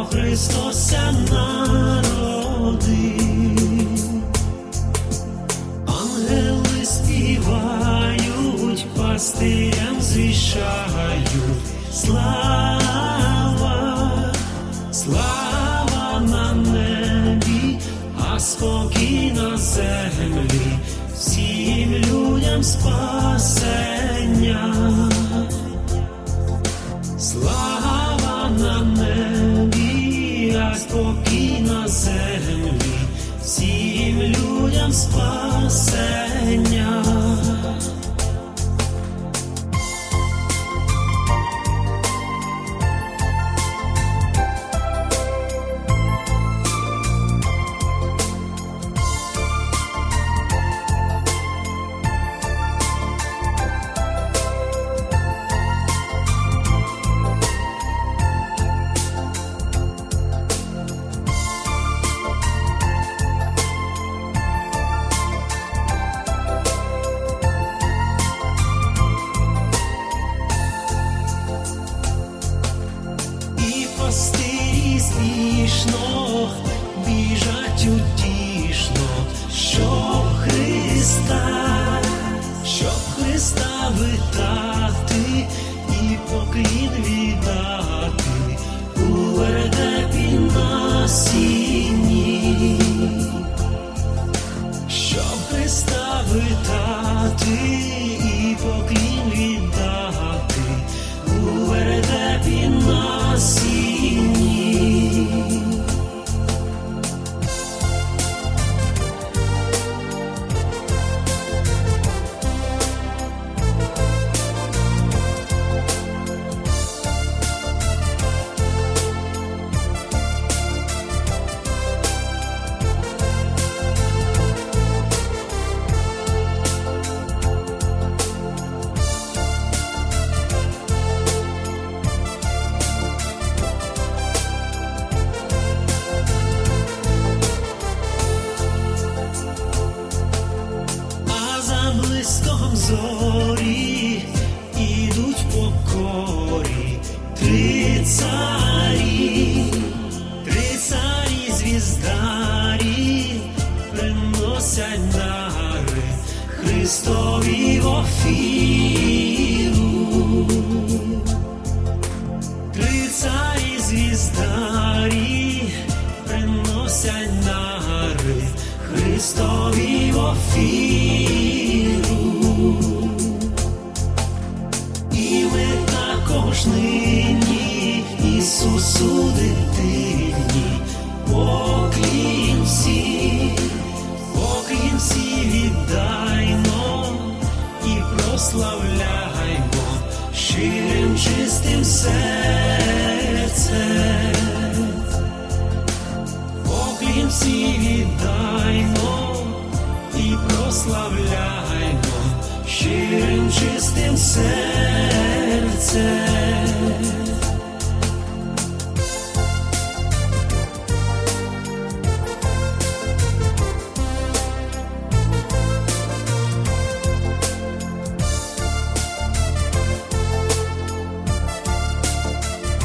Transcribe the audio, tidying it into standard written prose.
Христос ся народив. Ангели співають, пастирям звіщають. Слава, слава на небі, а спокій на землі, всім людям спасення. Слава на небі, а спокій на землі, всім людям спасення. Пастирі спішно біжать утішно, щоб Христа витати і поклін віддати у вертепі на сіні. Щоб Христа витати і поклін віддати у вертепі на сіні. Блиском зорі ідуть по корі, три царі звіздарі приносять дари Христові в офіру. Три царі звіздарі приносять дари Христові в офіру. І ми також нині Ісусу дитині поклін всі віддаймо і прославляймо щирим чистим серцем. Поклін всі віддаймо і прославляймо щирим чистим серцем.